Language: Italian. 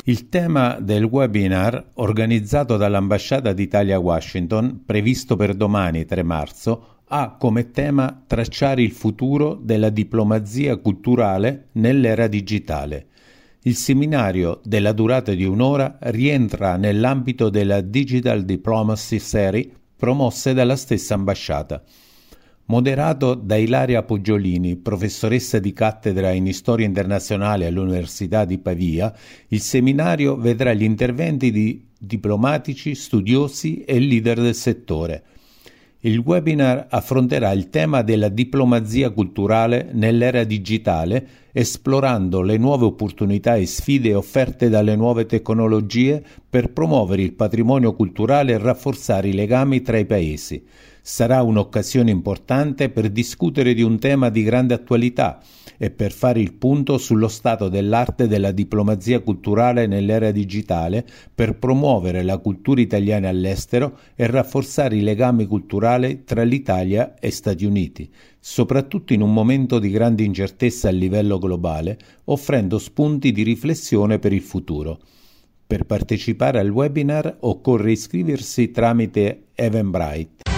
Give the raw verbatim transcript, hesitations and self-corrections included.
Il tema del webinar, organizzato dall'Ambasciata d'Italia a Washington, previsto per domani tre marzo, ha come tema tracciare il futuro della diplomazia culturale nell'era digitale. Il seminario, della durata di un'ora, rientra nell'ambito della Digital Diplomacy Series promosse dalla stessa ambasciata. Moderato da Ilaria Poggiolini, professoressa di cattedra in Storia internazionale all'Università di Pavia, il seminario vedrà gli interventi di diplomatici, studiosi e leader del settore. Il webinar affronterà il tema della diplomazia culturale nell'era digitale, esplorando le nuove opportunità e sfide offerte dalle nuove tecnologie per promuovere il patrimonio culturale e rafforzare i legami tra i paesi. Sarà un'occasione importante per discutere di un tema di grande attualità e per fare il punto sullo stato dell'arte della diplomazia culturale nell'era digitale, per promuovere la cultura italiana all'estero e rafforzare i legami culturali tra l'Italia e Stati Uniti, soprattutto in un momento di grande incertezza a livello globale, offrendo spunti di riflessione per il futuro. Per partecipare al webinar occorre iscriversi tramite Eventbrite.